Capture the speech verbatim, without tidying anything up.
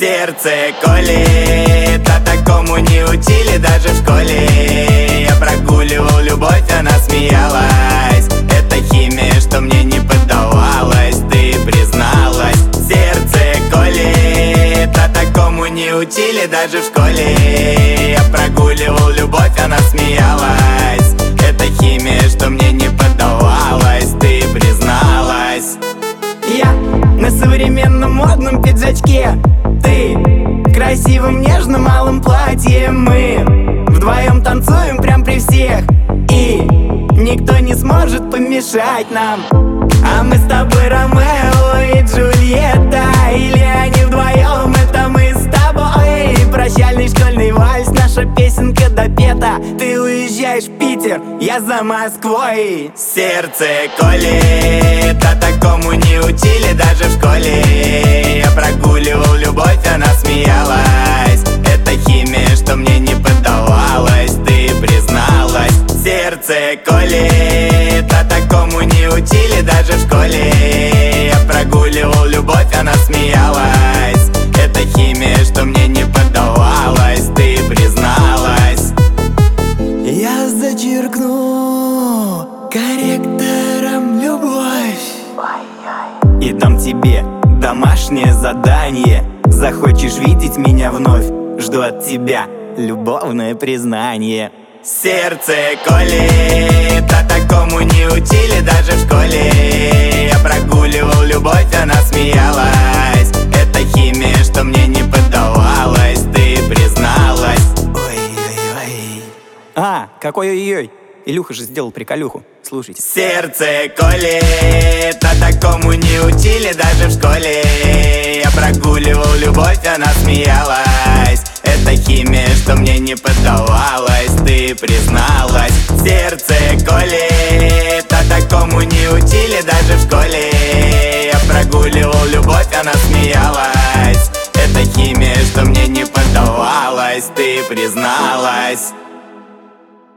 Сердце колет, а такому не учили даже в школе. Я прогуливал любовь, она смеялась. Это химия, что мне не поддавалась. Ты призналась. Сердце колет, а такому не учили даже в школе. Я прогуливал любовь, она смеялась. Это химия, что мне не поддавалась. Ты призналась. Я на современном модном пиджачке, ты в красивом нежном малом платье. Мы вдвоем танцуем прям при всех, и никто не сможет помешать нам. А мы с тобой Ромео и Джульетта, или они вдвоем, это мы с тобой. Прощальный школьный вальс, наша песенка допета. Ты уезжаешь в Питер, я за Москвой. Сердце колет, а такому не учили даже в школе. Я прогуливал любовь, она смеялась. Это химия, что мне не поддавалась. Ты призналась. Сердце колет, а такому не учили даже в школе. Я прогуливал любовь, она смеялась. Это химия, что мне не поддавалась. Ты призналась. Я зачеркну корректором любовь И дам тебе домашнее задание. Захочешь видеть меня вновь, жду от тебя любовное признание. Сердце колет, а такому не учили даже в школе. Я прогуливал любовь, она смеялась. Это химия, что мне не поддавалась. Ты призналась. Ой-ой-ой. А, какой ой-ой. Илюха же сделал приколюху. Слушайте. Сердце колет, а такому не учили даже в школе. Я прогуливал любовь, она смеялась. Это химия, что мне не поддавалась. Ты призналась. Сердце колет, а такому не учили даже в школе. Я прогуливал любовь, она смеялась. Это химия, что мне не поддавалась. Ты призналась.